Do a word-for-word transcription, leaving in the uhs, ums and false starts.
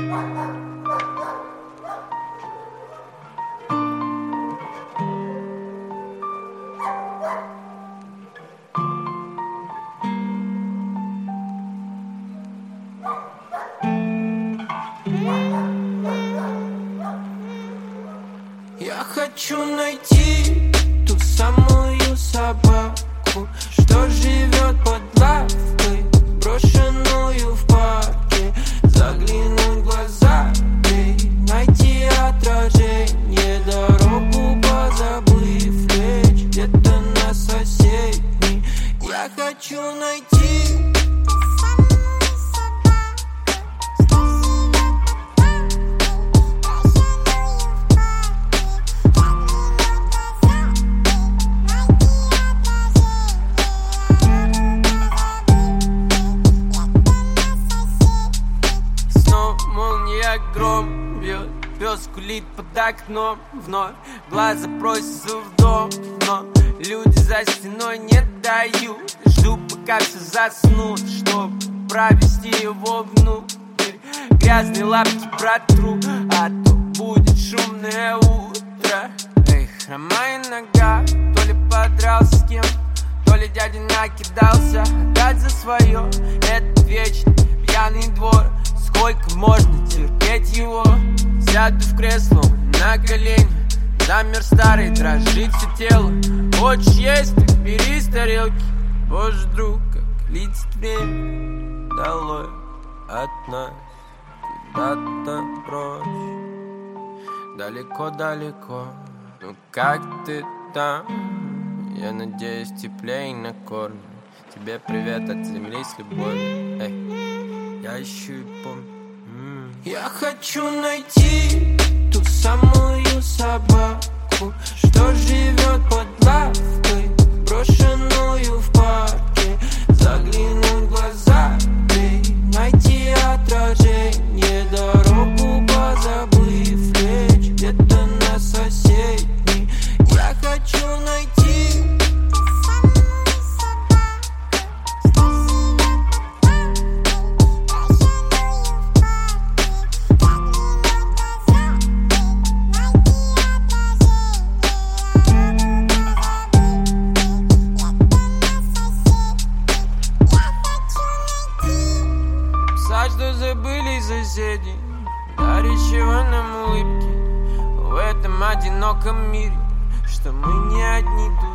Я хочу найти ту самую собаку, что живет под лавкой, брошенную в парке. Заглянуть в глаза ей, найти отражение, дорогу позабыв лечь где-то на соседней. Я хочу найти гром бьет, пес кулит под окном. Вновь глаза просятся в дом, но люди за стеной не дают. Жду, пока все заснут, чтоб провести его внутрь. Грязные лапки протру, а то будет шумное утро. Эй, хромая нога, то ли подрался с кем, то ли дядя накидался опять за свое. Этот вечный пьяный двор, сколько можно терпеть его? Сяду в кресло на колени, замер старый, дрожит все тело. Хочешь есть, так бери с тарелки. Боже, друг, как летит время долой от нас куда-то прочь, далеко-далеко. Ну как ты там? Я надеюсь, теплее на корме. Тебе привет от земли с любовью. Эй, я ищу и помню. Я хочу найти ту самую собаку, что живет под лавкой, брошенную в парке. Заглянуть в глаза ей, найти отражение, дорогу позабыв лечь где-то на соседней. Я хочу найти что забыли соседи, дарящего нам улыбки в этом одиноком мире, что мы не одни тут.